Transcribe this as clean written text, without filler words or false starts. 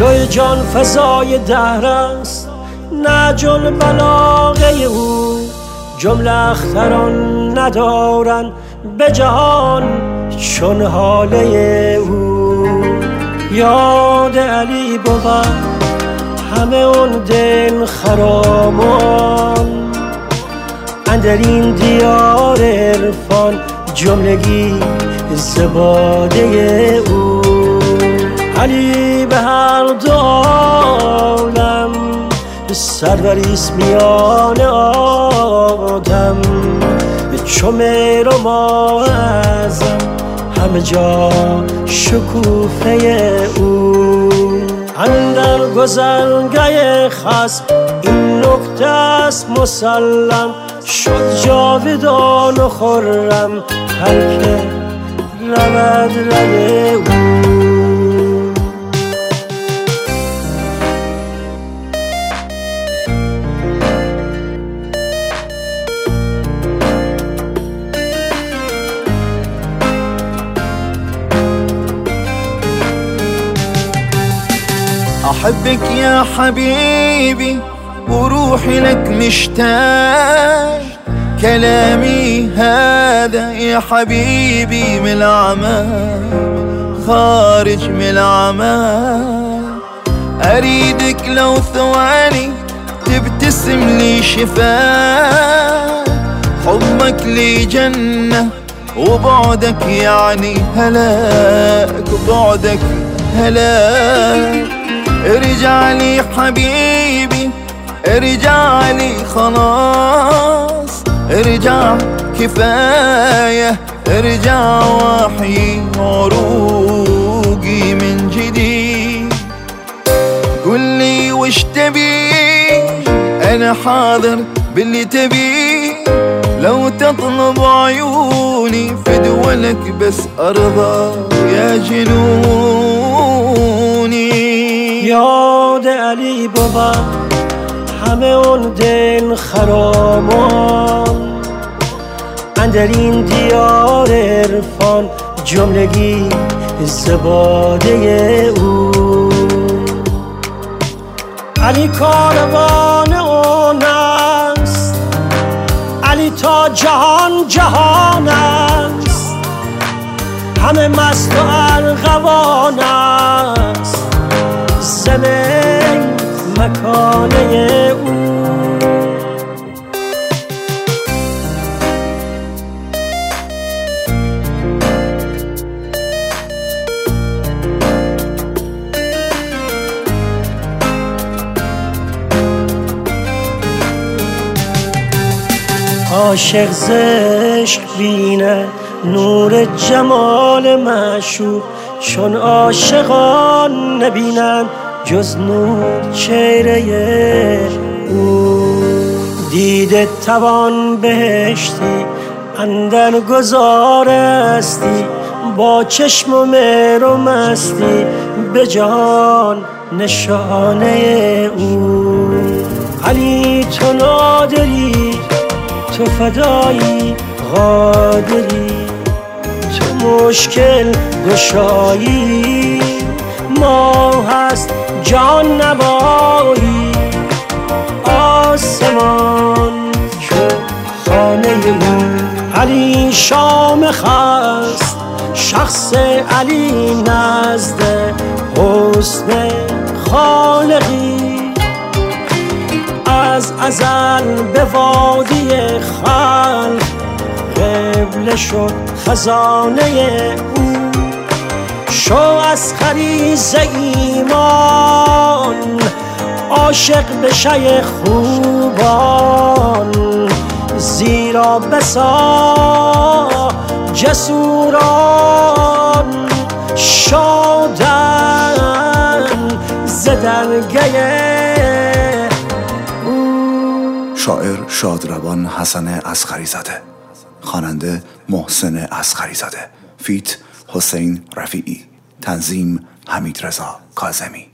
توی جان فضای دهر است، نهج البلاغه او. جمله اختران ندارن به جهان چون حاله او. یاد علی بود همه اون دل خرامان، اندر این دیار عرفان جملگی زباده او. علی به هر دو عالم سروریست میان آدم، چو مهر و ماه اعظم همه جا شکوفه او. اندر گذرگاه خصم این نکته است مسلم، شد جاودان و خرم هر که رود ره او. أحبك يا حبيبي وروحي لك مشتاق، كلامي هذا يا حبيبي من العمى خارج من العمى. أريدك لو ثواني تبتسم لي شفاء، حبك لي جنة وبعدك يعني هلاك، وبعدك هلاك. ارجع لي حبيبي ارجع لي خلاص، ارجع كفاية ارجع واحيي عروقي من جديد. قل لي وش تبي انا حاضر باللي تبي، لو تطلب عيوني في دولك بس ارضى يا جنوني. یاد علی بود همه اون دل خرامان، اندر این دیار عرفان جملگی زباده او. علی کاروان اون است، علی تا جهان جهان است، همه مست و ارغوان است، زمین مکانه او. عاشق زشق بینه نور جمال معشوق، چون عاشقان نبینند جز نور چهره او. دیده توان بهشتی اندر گذارستی، با چشم و مهر و مستی به جان نشانه او. علی تو نادری تو فدایی قادری، تو مشکل گشایی، ما هست جان نوایی، آسمان چو خانه او. علی شامخ است شخص علی نزد حسن خالقی، از ازل به وادی خلق قبله شد خزانه او. شو از خریز ایمان عاشق به شیخ خوبان، زیرا بسا جسوران شادن ز درگه او. شاعر شادروان حسن اصغری زاده، خواننده محسن اصغری زاده، فیت حسین رفیعی، تنظیم حمیدرضا کاظمی.